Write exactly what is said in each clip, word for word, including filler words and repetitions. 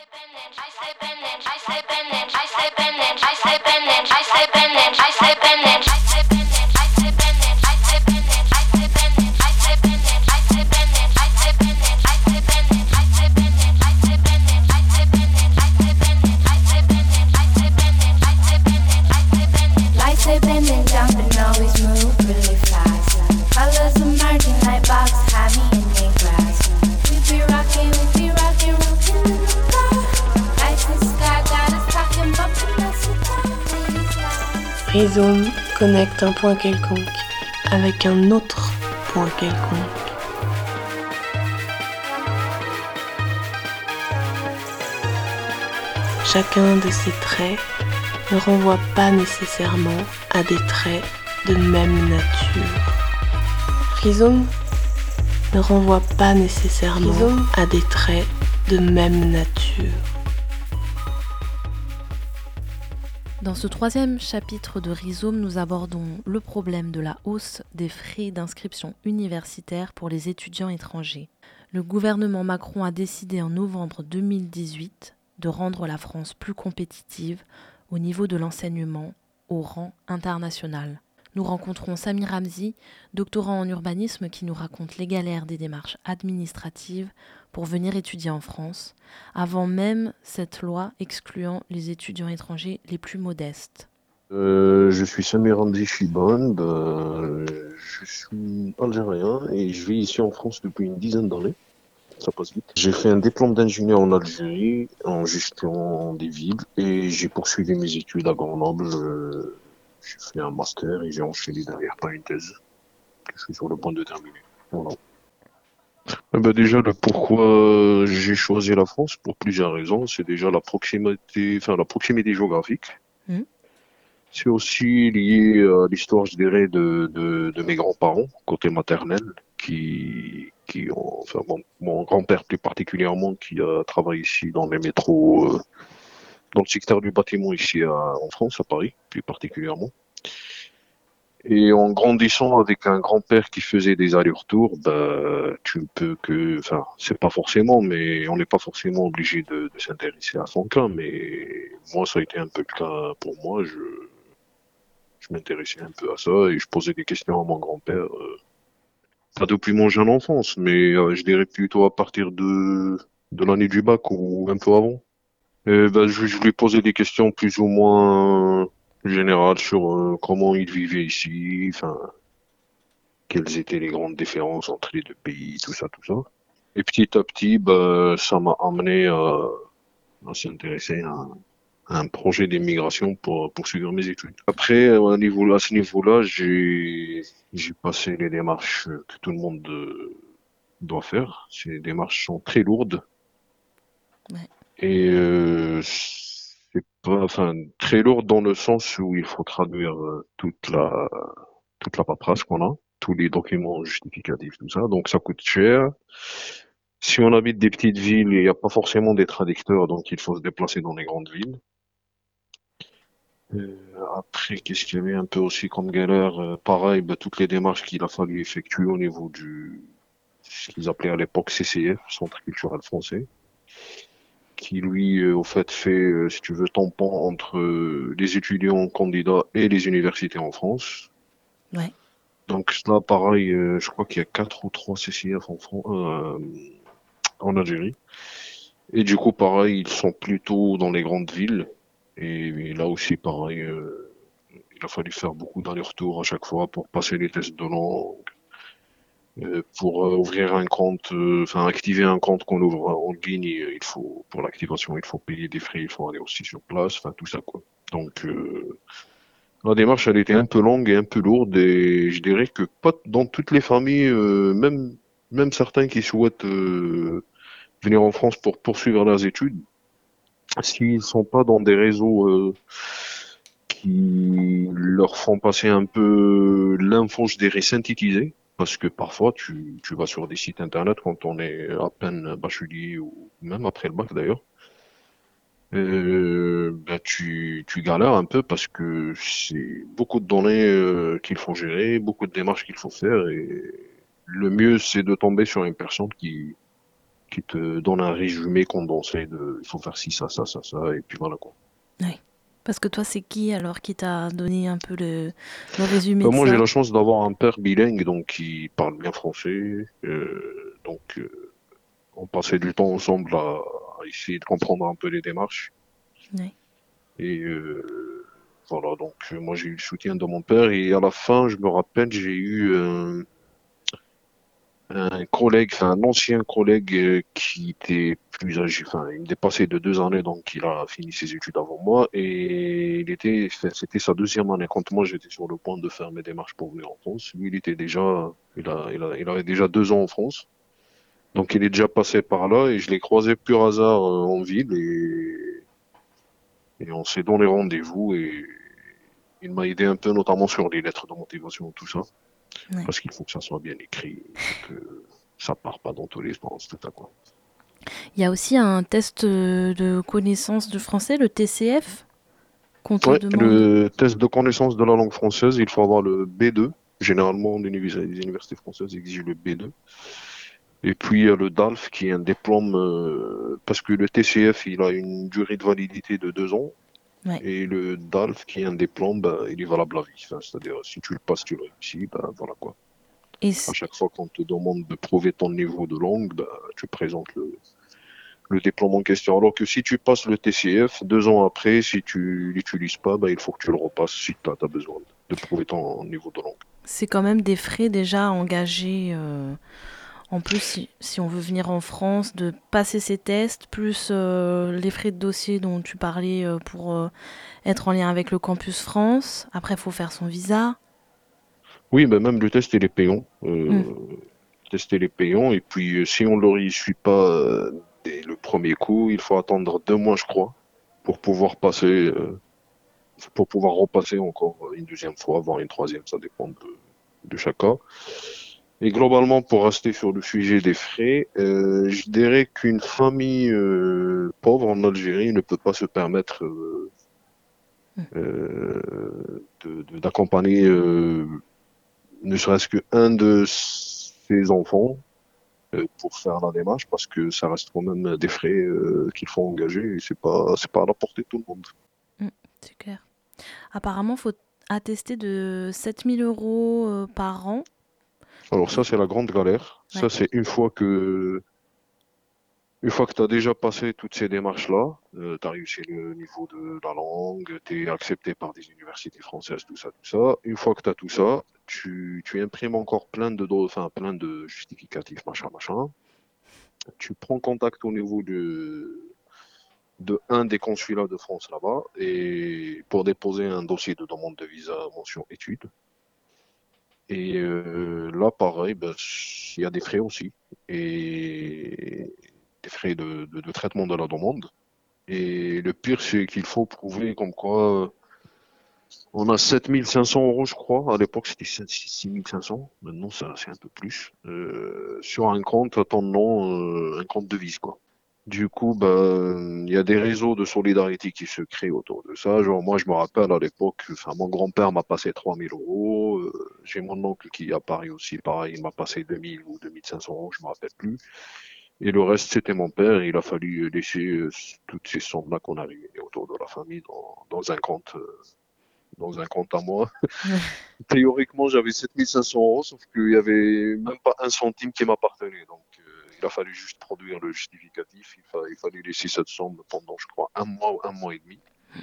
Rhizome connecte un point quelconque avec un autre point quelconque. Chacun de ces traits ne renvoie pas nécessairement à des traits de même nature. Rhizome ne renvoie pas nécessairement Rhizome. à des traits de même nature. Dans ce troisième chapitre de Rhizome, nous abordons le problème de la hausse des frais d'inscription universitaire pour les étudiants étrangers. Le gouvernement Macron a décidé en novembre deux mille dix-huit de rendre la France plus compétitive au niveau de l'enseignement au rang international. Nous rencontrons Samir Ramzi, doctorant en urbanisme, qui nous raconte les galères des démarches administratives pour venir étudier en France, avant même cette loi excluant les étudiants étrangers les plus modestes. Euh, je suis Samir Ramzi Chiband, euh, je suis algérien et je vis ici en France depuis une dizaine d'années. Ça passe vite. J'ai fait un diplôme d'ingénieur en Algérie, en gestion des villes, et j'ai poursuivi mes études à Grenoble. Euh, j'ai fait un master et j'ai enchaîné derrière par une thèse que je suis sur le point de terminer. Voilà. Eh ben déjà, le pourquoi j'ai choisi la France, pour plusieurs raisons. C'est déjà la proximité, enfin la proximité géographique. Mmh. C'est aussi lié à l'histoire, je dirais, de, de, de mes grands-parents, côté maternel, qui, qui ont, enfin, mon, mon grand-père plus particulièrement, qui a travaillé ici dans les métros, euh, dans le secteur du bâtiment ici à, en France, à Paris, plus particulièrement. Et en grandissant avec un grand-père qui faisait des allers-retours, bah, tu ne peux que, enfin, c'est pas forcément, mais on n'est pas forcément obligé de, de s'intéresser à son cas, mais moi, ça a été un peu le cas pour moi. Je, je m'intéressais un peu à ça et je posais des questions à mon grand-père. Euh, pas depuis mon jeune enfance, mais euh, je dirais plutôt à partir de, de l'année du bac ou un peu avant. Et ben, je, je lui posais des questions plus ou moins générales sur euh, comment il vivait ici, enfin, quelles étaient les grandes différences entre les deux pays, tout ça, tout ça. Et petit à petit, ben, ça m'a amené à, à s'intéresser à, à un projet d'immigration pour poursuivre mes études. Après, à, niveau, à ce niveau-là, j'ai j'ai passé les démarches que tout le monde euh, doit faire. Ces démarches sont très lourdes. Ouais. Et euh, c'est pas, enfin, très lourdes dans le sens où il faut traduire euh, toute la toute la paperasse qu'on a, tous les documents justificatifs, tout ça. Donc ça coûte cher. Si on habite des petites villes, il n'y a pas forcément des traducteurs, donc il faut se déplacer dans les grandes villes. Euh, après, qu'est-ce qu'il y avait un peu aussi comme galère? Euh, pareil, bah, toutes les démarches qu'il a fallu effectuer au niveau du, ce qu'ils appelaient à l'époque C C F, Centre culturel français, qui lui, euh, au fait, fait, euh, si tu veux, tampon entre euh, les étudiants candidats et les universités en France. Ouais. Donc là, pareil, euh, je crois qu'il y a quatre ou trois C C F en France, euh, en Algérie. Et du coup, pareil, ils sont plutôt dans les grandes villes. Et, et là aussi, pareil, euh, il a fallu faire beaucoup d'allers-retours à chaque fois pour passer les tests de langue, euh, pour euh, ouvrir un compte, euh, enfin activer un compte qu'on ouvre en ligne. Il faut, pour l'activation, il faut payer des frais, il faut aller aussi sur place, enfin tout ça quoi. Donc euh, la démarche, elle était un peu longue et un peu lourde, et je dirais que pas dans toutes les familles, euh, même même certains qui souhaitent euh, venir en France pour poursuivre leurs études, s'ils sont pas dans des réseaux euh, qui leur font passer un peu l'info, je dirais, synthétisée, parce que parfois tu, tu vas sur des sites internet quand on est à peine bachelier ou même après le bac d'ailleurs, euh, ben tu, tu galères un peu parce que c'est beaucoup de données euh, qu'il faut gérer, beaucoup de démarches qu'il faut faire, et le mieux c'est de tomber sur une personne qui qui te donne un résumé condensé de il faut faire ci, ça, ça, ça, ça, et puis voilà quoi. Oui. Parce que toi, c'est qui alors qui t'a donné un peu le, le résumé Ben, de moi, j'ai ça? la chance d'avoir un père bilingue, donc qui parle bien français. Euh, donc, euh, on passait du temps ensemble à, à essayer de comprendre un peu les démarches. Oui. Et euh, voilà, donc euh, moi, j'ai eu le soutien de mon père. Et à la fin, je me rappelle, j'ai eu euh, un collègue, enfin un ancien collègue euh, qui était plus âgé, enfin il me dépassait de deux années, donc il a fini ses études avant moi et il était, enfin, c'était sa deuxième année. Quand moi j'étais sur le point de faire mes démarches pour venir en France, lui il était déjà, il a, il a, il avait déjà deux ans en France, donc il est déjà passé par là et je l'ai croisé pur hasard euh, en ville et, et on s'est donné rendez-vous et il m'a aidé un peu notamment sur les lettres de motivation, tout ça, Oui. parce qu'il faut que ça soit bien écrit, il faut que ça part pas dans tous les sens, tout ça quoi. Il y a aussi un test euh, de connaissance de français, le T C F, qu'on te Ouais, demande. le test de connaissance de la langue française, il faut avoir le B deux. Généralement, l'univers- les universités françaises exigent le B deux. Et puis, il y a le D A L F qui est un diplôme, euh, parce que le T C F, il a une durée de validité de deux ans. Ouais. Et le D A L F, qui est un diplôme, ben, il est valable à vie. Enfin, c'est-à-dire, si tu le passes, tu le réussis, ben, voilà quoi. Et À c- chaque fois qu'on te demande de prouver ton niveau de langue, ben, tu présentes le, le diplôme en question. Alors que si tu passes le T C F, deux ans après, si tu l'utilises pas, ben, il faut que tu le repasses si tu as besoin de prouver ton niveau de langue. c'est quand même des frais déjà engagés. euh, En plus, si, si on veut venir en France, de passer ces tests, plus euh, les frais de dossier dont tu parlais euh, pour euh, être en lien avec le campus France. Après, il faut faire son visa. Oui, ben même le test, il est payant. Hmm. Euh, le test, il est payant. Et puis, euh, si on ne le réussit pas euh, dès le premier coup, il faut attendre deux mois, je crois, pour pouvoir passer, euh, pour pouvoir repasser encore une deuxième fois, voire une troisième. Ça dépend de, de chaque cas. Et globalement, pour rester sur le sujet des frais, euh, je dirais qu'une famille euh, pauvre en Algérie ne peut pas se permettre euh, euh, de- de- d'accompagner euh, ne serait-ce qu'un de ses enfants euh, pour faire la démarche parce que ça reste quand même des frais euh, qu'il faut engager et c'est pas c'est pas à la portée de tout le monde. Hmm, c'est clair. Apparemment, il faut attester de sept mille euros euh, par an. Alors ça Et... c'est la grande galère. Ouais. Ça c'est une fois que une fois que tu as déjà passé toutes ces démarches-là, euh, tu as réussi le niveau de la langue, tu es accepté par des universités françaises, tout ça, tout ça. Une fois que tu as tout ça, tu, tu imprimes encore plein de, do- enfin, plein de justificatifs, machin, machin. Tu prends contact au niveau de, de un des consulats de France là-bas et pour déposer un dossier de demande de visa mention études. Et euh, là, pareil, ben, il y a des frais aussi et des frais de, de, de traitement de la demande. Et le pire, c'est qu'il faut prouver comme quoi euh, on a sept mille cinq cents euros, je crois. À l'époque, c'était six mille cinq cents. Maintenant, ça, c'est un peu plus. Euh, sur un compte attendant euh, un compte de devise, quoi. Du coup, ben, il y a des réseaux de solidarité qui se créent autour de ça. Genre, moi, je me rappelle à l'époque, enfin, mon grand-père m'a passé trois mille euros. Euh, j'ai mon oncle qui est à Paris aussi, pareil, il m'a passé deux mille ou deux mille cinq cents euros, je me rappelle plus. Et le reste, c'était mon père. Il a fallu laisser euh, toutes ces sommes-là qu'on a réunies autour de la famille dans, dans un compte, euh, dans un compte à moi. Théoriquement, j'avais sept mille cinq cents euros, sauf qu'il y avait même pas un centime qui m'appartenait. Donc, euh, il a fallu juste produire le justificatif. Il, fa- il fallait laisser cette somme pendant, je crois, un mois ou un mois et demi.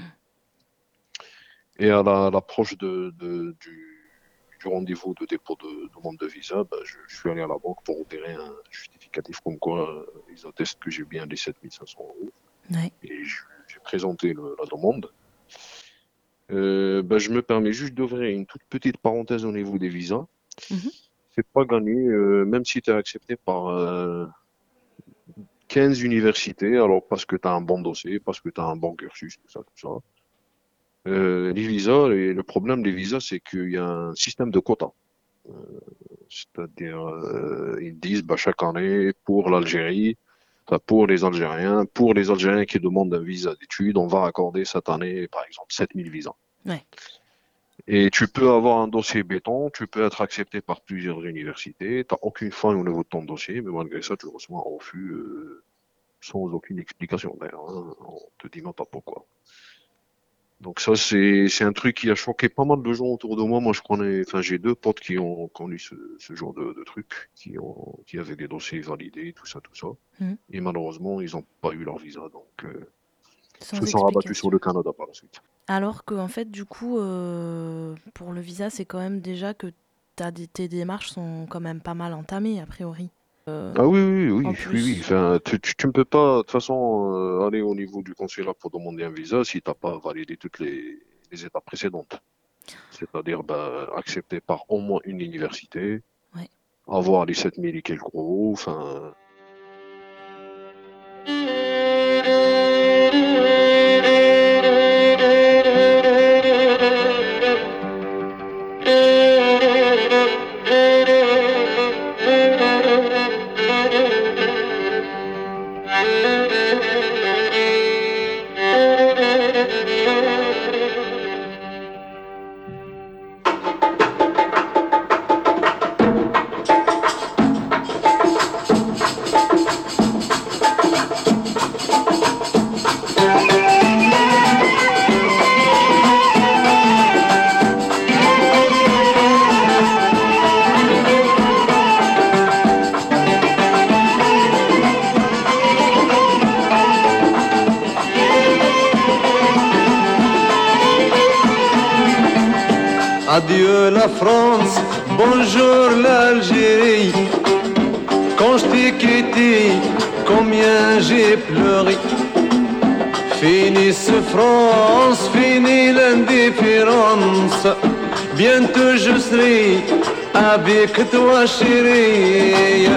Et à la- à l'approche de, de- du, du rendez-vous de dépôt de demande de visa, bah, je, je suis allé à la banque pour opérer un justificatif comme quoi euh, ils attestent que j'ai bien les sept mille cinq cents euros. Ouais. Et je- j'ai présenté le- la demande. Euh, bah, je me permets juste d'ouvrir une toute petite parenthèse au niveau des visas. Mhm. C'est pas gagné, euh, même si tu es accepté par euh, quinze universités, alors parce que tu as un bon dossier, parce que tu as un bon cursus, tout ça, tout ça. Euh, les visas, et le problème des visas, c'est qu'il y a un système de quotas. Euh, c'est-à-dire, euh, ils disent bah, chaque année, pour l'Algérie, enfin, pour les Algériens, pour les Algériens qui demandent un visa d'études, on va accorder cette année, par exemple, sept mille visas. Ouais. Et tu peux avoir un dossier béton, tu peux être accepté par plusieurs universités, t'as aucune faille au niveau de ton dossier, mais malgré ça, tu reçois un refus euh, sans aucune explication d'ailleurs, hein. On te dit même pas pourquoi. Donc ça, c'est c'est un truc qui a choqué pas mal de gens autour de moi. Moi, je connais, enfin, j'ai deux potes qui ont connu ce, ce genre de, de truc, qui ont, qui avaient des dossiers validés, tout ça, tout ça. Mhm. Et malheureusement, ils n'ont pas eu leur visa, donc euh, ils Sans se sont rabattus sur explication. le Canada par la suite. Alors que, en fait, du coup, euh, pour le visa, c'est quand même déjà que t'as des- tes démarches sont quand même pas mal entamées, a priori. Euh, Ah oui, oui, en oui, oui, oui. plus, Enfin, tu, tu, tu ne peux pas, de toute façon, euh, aller au niveau du consulat pour demander un visa si t'as pas validé toutes les, les étapes précédentes. C'est-à-dire, bah, accepté par au moins une université, ouais. avoir les sept mille et quelques euros, enfin. Adieu la France, bonjour l'Algérie. Quand je t'ai quitté, combien j'ai pleuré. Fini ce France, fini l'indifférence. Bientôt je serai avec toi chérie.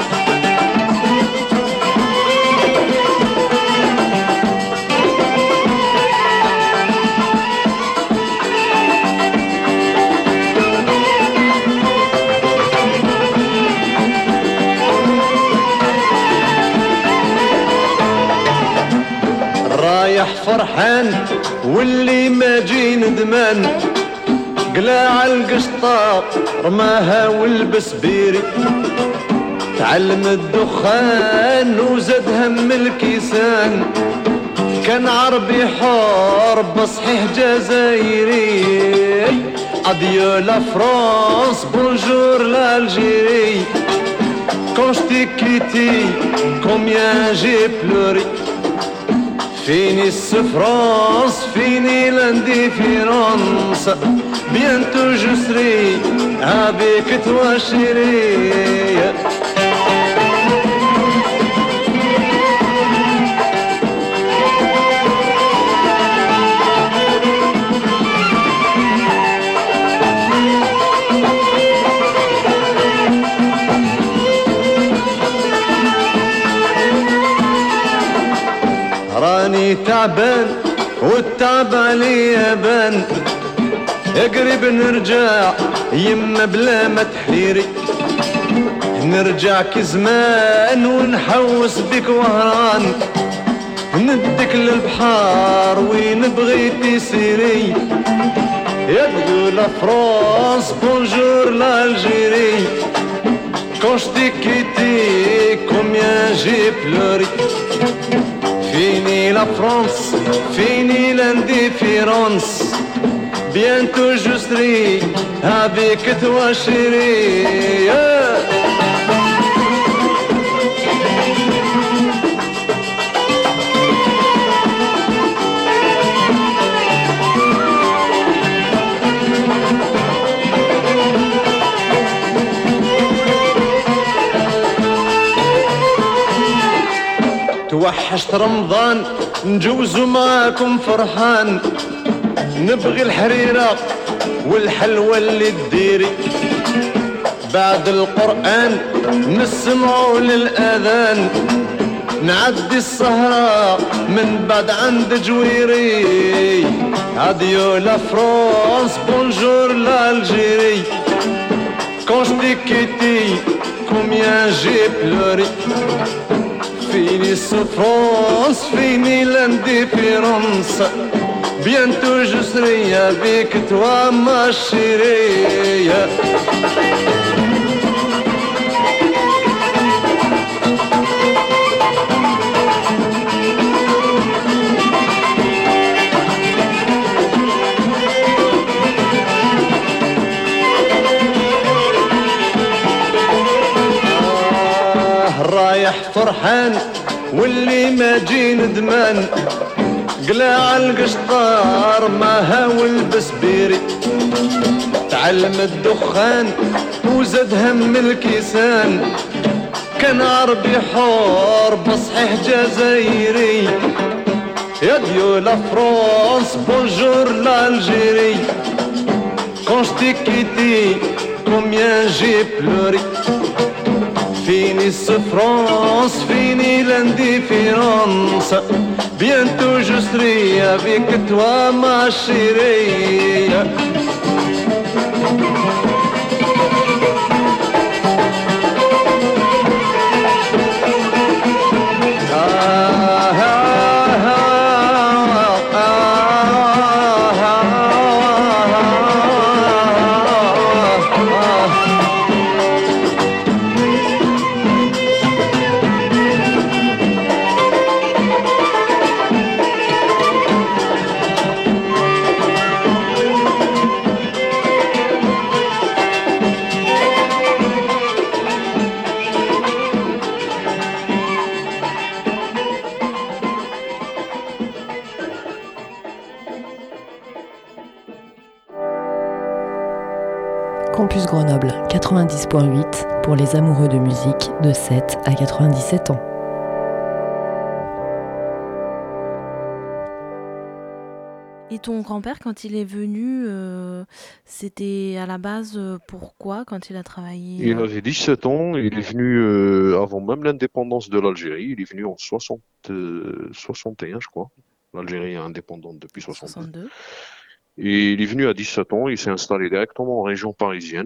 رايح فرحان واللي ما جي ندمان، قلاع القشطة رماها والبس بيري، تعلم الدخان وزاد هم الكيسان، كان عربي حر صحيح جزائري. Adieu la France, bonjour l'Algérie. Quand je t'ai quitté, combien j'ai pleuré. Fini ce France, fini l'indifférence. Bientôt je serai avec toi chérie. راني تعبان والتعب عليا بان، قريب نرجع يما بلا ما تحيري، نرجع كزمان ونحوس بك وهران، ندك للبحر وين بغيتي سيري. Adieu la France, bonjour l'Algérie. Quand je t'ai quitté, combien j'ai pleuré. Fini la France, fini l'indifférence. Bientôt je serai avec toi chérie. توحشت رمضان نجوزو معاكم فرحان، نبغي الحريرة والحلوى اللي تديري، بعد القرآن نسمعوا للأذان، نعدي السهرة من بعد عند جويري. Adieu la France, bonjour l'Algérie. Quand je t'ai quitté, combien j'ai pleuré. Fini ce France, fini l'indifférence. bientôt je serai avec toi ma chérie. رايح فرحان واللي ما جي ندمان قلاع القشطار ما هاول بسبيري تعلم الدخان وزاد هم الكيسان كان عربي حور بصحيح جزائري يا ديو لا فرانس بونجور l'Algérie quand je t'ai quitté combien j'ai pleuré Fini ce France, fini l'indifférence. Bientôt je serai avec toi, ma chérie. Campus Grenoble quatre-vingt-dix point huit pour les amoureux de musique de sept à quatre-vingt-dix-sept ans. Et ton grand-père, quand il est venu, euh, c'était à la base euh, pourquoi quand il a travaillé Il euh, avait dix-sept ans, il est venu euh, avant même l'indépendance de l'Algérie, il est venu en soixante, euh, soixante et un, je crois. L'Algérie est indépendante depuis soixante-deux. soixante-deux. Et il est venu à dix-sept ans, il s'est installé directement en région parisienne,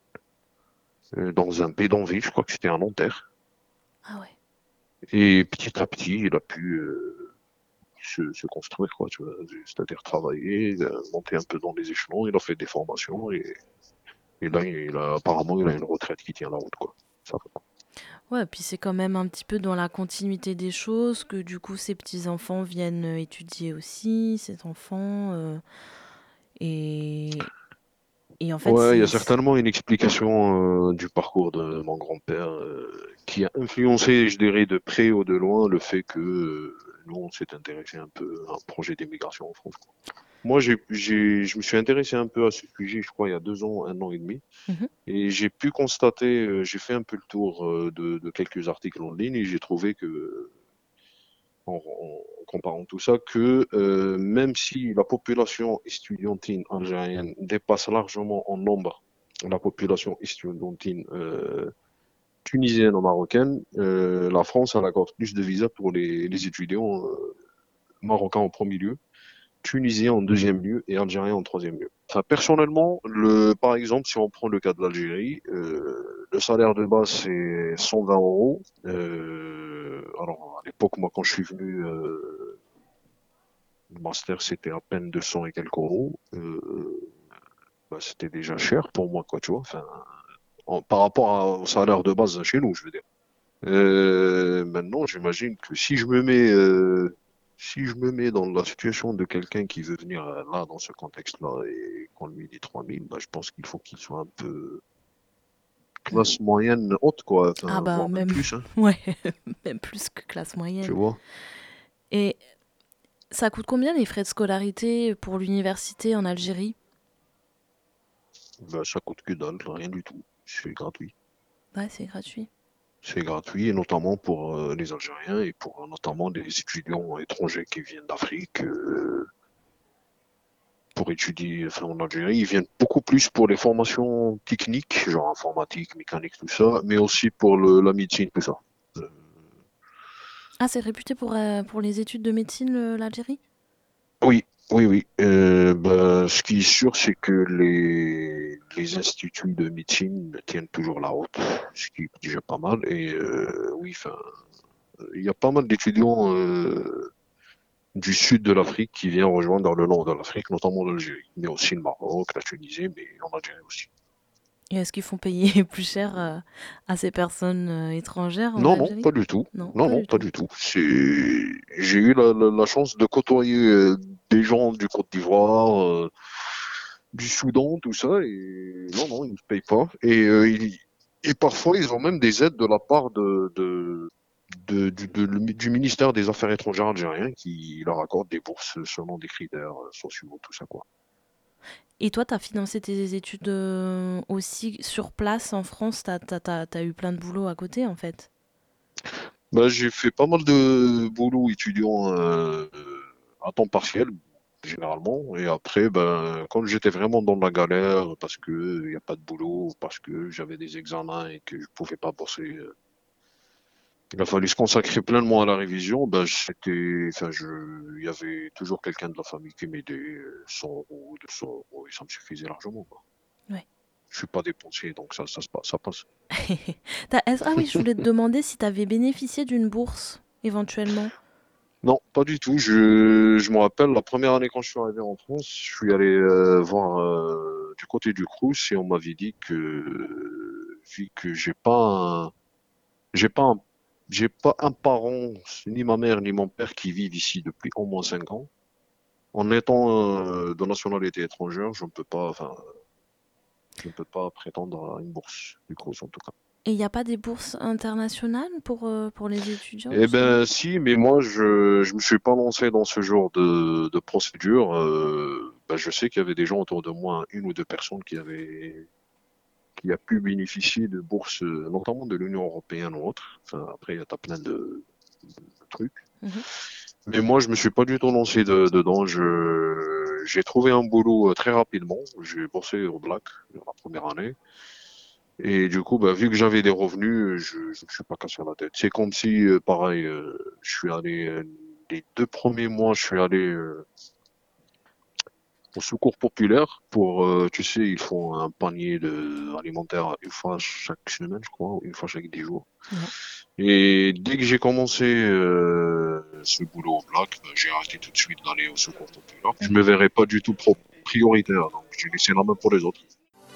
euh, dans un bidonville, je crois que c'était à Nanterre. Ah ouais. Et petit à petit, il a pu euh, se, se construire, quoi, tu vois, c'est-à-dire travailler, euh, monter un peu dans les échelons, il a fait des formations et, et là, il a, apparemment, il a une retraite qui tient la route, quoi. Ça va, quoi. Ouais, puis c'est quand même un petit peu dans la continuité des choses que du coup ses petits-enfants viennent euh, étudier aussi, ces enfants. euh, et, et en fait, Ouais, il y a c'est... certainement une explication euh, du parcours de mon grand-père euh, qui a influencé, je dirais, de près ou de loin le fait que euh, nous, on s'est intéressé un peu à un projet d'émigration en France, quoi. Moi, j'ai, j'ai, je me suis intéressé un peu à ce sujet, je crois, il y a deux ans, un an et demi, Mhm. et j'ai pu constater, euh, j'ai fait un peu le tour euh, de, de quelques articles en ligne et j'ai trouvé que, en, en comparant tout ça, que euh, même si la population estudiantine algérienne dépasse largement en nombre la population estudiantine euh, tunisienne ou marocaine, euh, la France elle accorde plus de visas pour les, les étudiants euh, marocains en premier lieu, tunisiens en deuxième lieu et algériens en troisième lieu. Enfin, personnellement, le, par exemple, si on prend le cas de l'Algérie, euh, le salaire de base c'est cent vingt euros. Euh, alors à l'époque, moi, quand je suis venu, euh, le master c'était à peine deux cents et quelques euros. Euh, bah, c'était déjà cher pour moi, quoi, tu vois. Enfin, en- par rapport à- au salaire de base chez nous, je veux dire. Euh, maintenant, j'imagine que si je me mets, euh, si je me mets dans la situation de quelqu'un qui veut venir euh, là, dans ce contexte-là, et qu'on lui dit trois mille, bah, je pense qu'il faut qu'il soit un peu classe moyenne haute, quoi, Ah enfin, bah voire même même, plus, hein, ouais, même plus que classe tu moyenne. vois. Et ça coûte combien les frais de scolarité pour l'université en Algérie? Bah, ça coûte que dalle, rien du tout. C'est gratuit. Ouais, c'est gratuit. C'est gratuit, et notamment pour euh, les Algériens et pour euh, notamment des étudiants étrangers qui viennent d'Afrique. Euh, pour étudier enfin, en Algérie. Ils viennent beaucoup plus pour les formations techniques, genre informatique, mécanique, tout ça, mais aussi pour le, la médecine, tout ça. Euh, Ah, c'est réputé pour, euh, pour les études de médecine, le- l'Algérie? oui, oui, oui. Euh, bah, ce qui est sûr, c'est que les, les instituts de médecine tiennent toujours la route, ce qui est déjà pas mal. Et euh, oui, enfin, il y a pas mal d'étudiants euh, du sud de l'Afrique qui vient rejoindre le nord de l'Afrique, notamment l'Algérie, mais aussi le Maroc, la Tunisie, mais en Algérie aussi. Et est-ce qu'ils font payer plus cher euh, à ces personnes euh, étrangères en Non, non, Algérie? pas du tout. Non, Non, pas non, du pas tout. du tout. C'est, j'ai eu la, la- la chance de côtoyer euh, des gens du Côte d'Ivoire, euh, du Soudan, tout ça, et non, non, ils ne payent pas. Et, euh, ils- et parfois, ils ont même des aides de la part de, de, de- du, de- du ministère des Affaires étrangères algérien qui leur accorde des bourses selon des critères euh, sociaux, tout ça, quoi. Et toi, tu as financé tes études euh, aussi sur place en France? Tu as eu plein de boulot à côté, en fait. Bah, j'ai fait pas mal de boulot étudiant euh, à temps partiel, généralement. Et après, ben, quand j'étais vraiment dans la galère, parce que il y a pas de boulot, parce que j'avais des examens et que je pouvais pas bosser, euh, il a fallu se consacrer pleinement à la révision. Ben, c'était, enfin, je, il y avait toujours quelqu'un de la famille qui m'aidait, euh, cent euros, deux cents euros, et ça me suffisait largement, quoi. Ouais. Je suis pas dépensier, donc ça, ça se passe, ça passe. T'as- est-ce- Ah oui, je voulais te demander si tu avais bénéficié d'une bourse, éventuellement. Non, pas du tout. Je, je me rappelle la première année quand je suis arrivé en France, je suis allé euh, voir euh, du côté du Crous et on m'avait dit que vu que j'ai pas un, j'ai pas un, j'ai pas un parent, ni ma mère ni mon père qui vivent ici depuis au moins cinq ans. En étant euh, de nationalité étrangère, je ne peux pas, enfin, je ne peux pas prétendre à une bourse du Crous en tout cas. Et il n'y a pas des bourses internationales pour, euh, pour les étudiants, Eh justement? ben si, mais moi je je me suis pas lancé dans ce genre de, de procédure. Euh, ben, je sais qu'il y avait des gens autour de moi, une ou deux personnes qui avaient qui a pu bénéficier de bourses, euh, notamment de l'Union européenne ou autre. Enfin après il y a t'as plein de, de trucs. Mhm. Mais moi je me suis pas du tout lancé de- dedans. Je j'ai trouvé un boulot euh, très rapidement. J'ai bossé au Black la première année. Et du coup, bah, vu que j'avais des revenus, je ne me suis pas cassé la tête. C'est comme si, euh, pareil, euh, je suis allé, euh, les deux premiers mois, je suis allé euh, au secours populaire pour, euh, tu sais, ils font un panier de alimentaire une fois chaque semaine, je crois, ou une fois chaque dix jours. Ouais. Et dès que j'ai commencé euh, ce boulot au Black, bah, j'ai arrêté tout de suite d'aller au secours populaire. Je me verrais pas du tout pro- prioritaire, donc j'ai laissé la main pour les autres.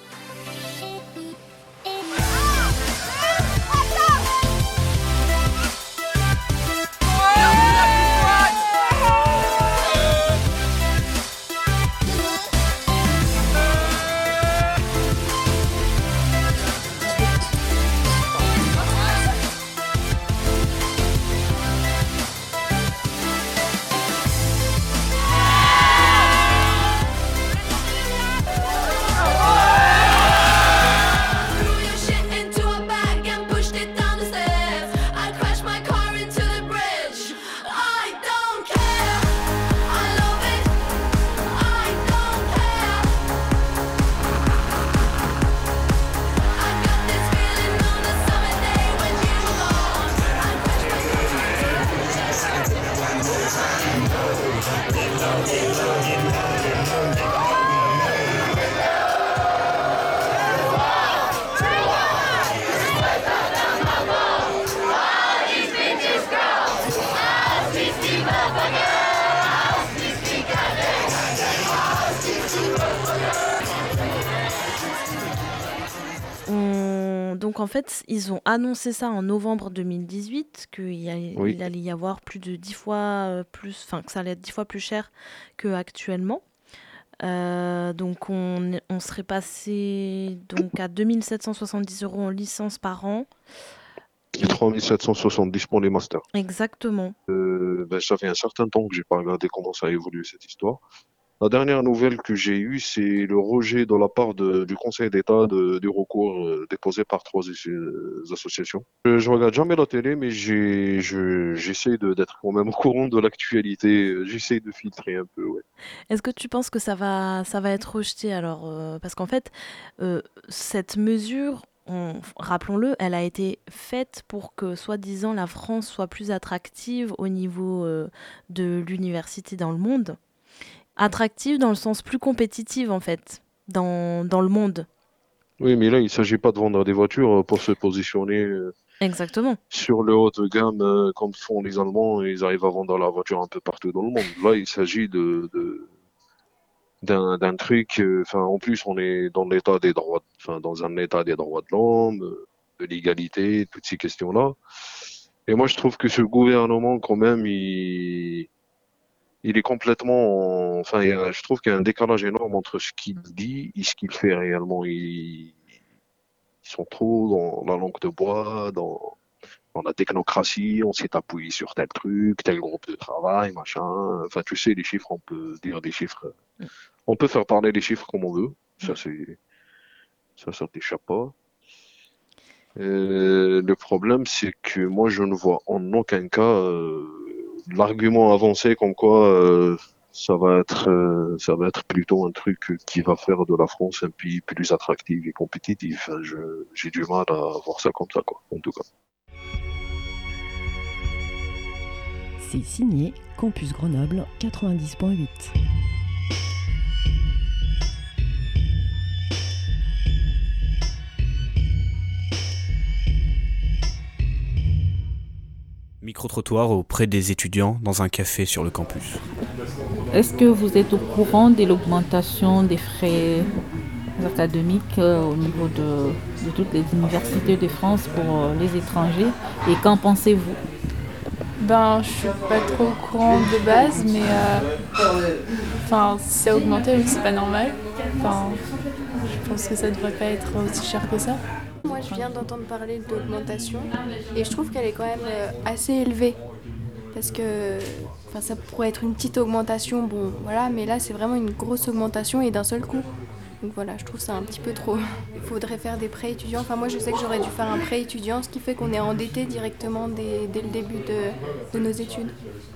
On- Donc en fait, ils ont annoncé ça en novembre deux mille dix-huit, qu'il y a- Oui. il allait y avoir plus de dix fois euh, plus, enfin que ça allait être dix fois plus cher qu'actuellement. Euh, donc on, on serait passé donc à deux mille sept cent soixante-dix euros en licence par an. Et trois mille sept cent soixante-dix pour les masters. Exactement. Euh, ben, ça fait un certain temps que j'ai pas regardé comment ça a évolué cette histoire. La dernière nouvelle que j'ai eue, c'est le rejet de la part de- du Conseil d'État de- du recours euh, déposé par trois euh, associations. Je, je regarde jamais la télé, mais j'ai, je, j'essaie de- d'être quand même au courant de l'actualité. Euh, J'essaie de filtrer un peu, ouais. Est-ce que tu penses que ça va, ça va être rejeté alors euh, parce qu'en fait, euh, cette mesure, on- rappelons-le, elle a été faite pour que, soi-disant, la France soit plus attractive au niveau euh, de l'université dans le monde. Attractive dans le sens plus compétitive, en fait, dans, dans le monde. Oui, mais là, il s'agit pas de vendre des voitures euh, pour se positionner. euh, Exactement. Sur le haut de gamme, euh, comme font les Allemands, ils arrivent à vendre la voiture un peu partout dans le monde. Là, il s'agit de, de d'un d'un truc. euh, Enfin, en plus, on est dans l'état des droits, enfin, dans un état des droits de l'homme, euh, de l'égalité, toutes ces questions-là. Et moi, je trouve que ce gouvernement, quand même, il, il est complètement, enfin, il y a- je trouve qu'il y a un décalage énorme entre ce qu'il dit et ce qu'il fait réellement. Ils, ils sont trop dans la langue de bois, dans, dans la technocratie. On s'est appuyé sur tel truc, tel groupe de travail, machin. Enfin, tu sais, les chiffres, on peut dire des chiffres. On peut faire parler les chiffres comme on veut. Ça, c'est, ça, ça t'échappe pas. Euh, le problème, c'est que moi, je ne vois en aucun cas euh, l'argument avancé comme quoi euh, ça va être, euh, ça va être plutôt un truc qui va faire de la France un pays plus attractif et compétitif. Enfin, je, j'ai du mal à voir ça comme ça, quoi, en tout cas. C'est signé Campus Grenoble quatre-vingt-dix point huit. Micro-trottoir auprès des étudiants dans un café sur le campus. Est-ce que vous êtes au courant de l'augmentation des frais académiques euh, au niveau de, de toutes les universités de France pour euh, les étrangers? Et qu'en pensez-vous? Ben, je suis pas trop au courant de base, mais euh, enfin, si ça a augmenté, oui, c'est pas normal. Enfin, je pense que ça devrait pas être aussi cher que ça. Moi, je viens d'entendre parler d'augmentation et je trouve qu'elle est quand même euh, assez élevée. Parce que enfin, ça pourrait être une petite augmentation, bon, voilà, mais là, c'est vraiment une grosse augmentation et d'un seul coup. Donc voilà, je trouve ça un petit peu trop. Il faudrait faire des prêts étudiants. Enfin, moi, je sais que j'aurais dû faire un prêt étudiant, ce qui fait qu'on est endetté directement dès, dès le début de, de nos études.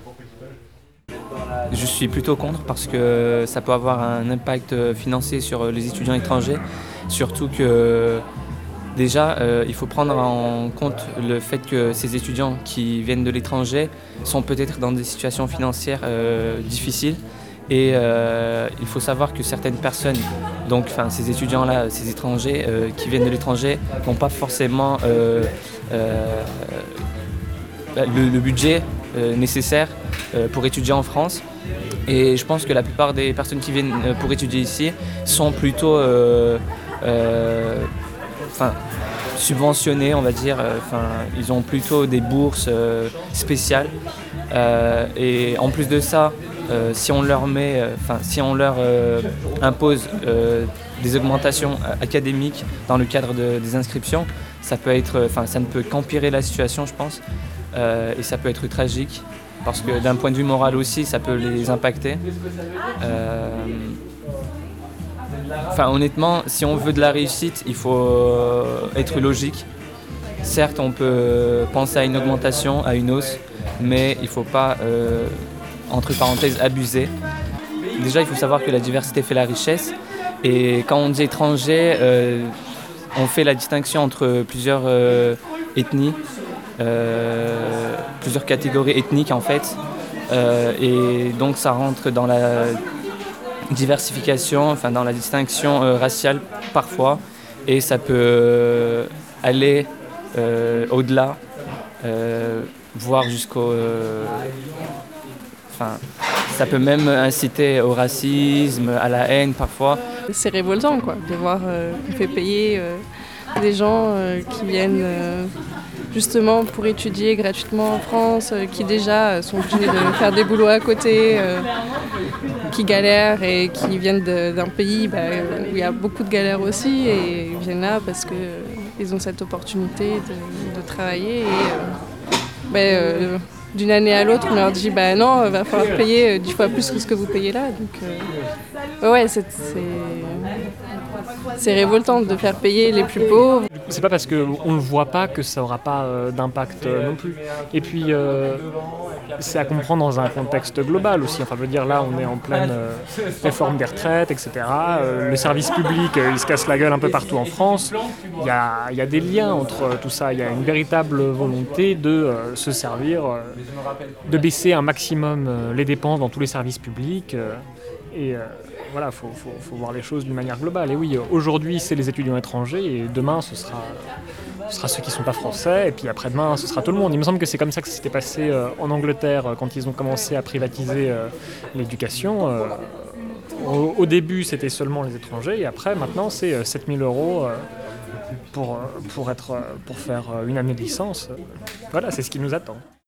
Je suis plutôt contre parce que ça peut avoir un impact financier sur les étudiants étrangers, surtout que déjà, euh, il faut prendre en compte le fait que ces étudiants qui viennent de l'étranger sont peut-être dans des situations financières euh, difficiles. Et euh, il faut savoir que certaines personnes, donc enfin, ces étudiants-là, ces étrangers euh, qui viennent de l'étranger, n'ont pas forcément euh, euh, le, le budget euh, nécessaire euh, pour étudier en France. Et je pense que la plupart des personnes qui viennent pour étudier ici sont plutôt euh, euh, enfin, subventionnés, on va dire. Enfin, ils ont plutôt des bourses euh, spéciales. Euh, et en plus de ça, euh, si on leur met, enfin, euh, si on leur euh, impose euh, des augmentations académiques dans le cadre de, des inscriptions, ça peut être, enfin, ça ne peut qu'empirer la situation, je pense, euh, et ça peut être tragique. Parce que d'un point de vue moral aussi, ça peut les impacter. Euh, Enfin, honnêtement, si on veut de la réussite, il faut être logique. Certes, on peut penser à une augmentation, à une hausse, mais il ne faut pas, euh, entre parenthèses, abuser. Déjà, il faut savoir que la diversité fait la richesse. Et quand on dit étranger, euh, on fait la distinction entre plusieurs euh, ethnies, euh, plusieurs catégories ethniques en fait. Euh, et donc ça rentre dans la diversification, enfin dans la distinction euh, raciale parfois, et ça peut euh, aller euh, au-delà, euh, voire jusqu'au... Euh, enfin, ça peut même inciter au racisme, à la haine parfois. C'est révoltant quoi, de voir euh, qu'on fait payer euh, des gens euh, qui viennent euh, justement pour étudier gratuitement en France, euh, qui déjà euh, sont obligés de faire des boulots à côté, euh, qui galèrent et qui viennent de, d'un pays bah, où il y a beaucoup de galères aussi, et ils viennent là parce qu'ils euh, ont cette opportunité de, de travailler. Et, euh, bah, euh, d'une année à l'autre, on leur dit bah non, il va falloir payer dix fois plus que ce que vous payez là. Donc, euh, ouais, c'est, c'est, c'est révoltant de faire payer les plus pauvres. C'est pas parce qu'on ne voit pas que ça n'aura pas euh, d'impact euh, non plus. Et puis, euh, c'est à comprendre dans un contexte global aussi. Enfin, je veux dire, là, on est en pleine euh, réforme des retraites, et cetera. Euh, le service public, euh, il se casse la gueule un peu partout en France. Il y a, il y a des liens entre euh, tout ça. Il y a une véritable volonté de euh, se servir, euh, de baisser un maximum euh, les dépenses dans tous les services publics. Euh, et euh, voilà, il faut, faut, faut voir les choses d'une manière globale. Et oui, aujourd'hui, c'est les étudiants étrangers et demain, ce sera, ce sera ceux qui ne sont pas français, et puis après-demain, ce sera tout le monde. Il me semble que c'est comme ça que ça s'était passé euh, en Angleterre, euh, quand ils ont commencé à privatiser euh, l'éducation. Euh, au, au début, c'était seulement les étrangers, et après, maintenant, c'est euh, sept mille euros euh, pour, pour, être, pour faire une année de licence. Voilà, c'est ce qui nous attend.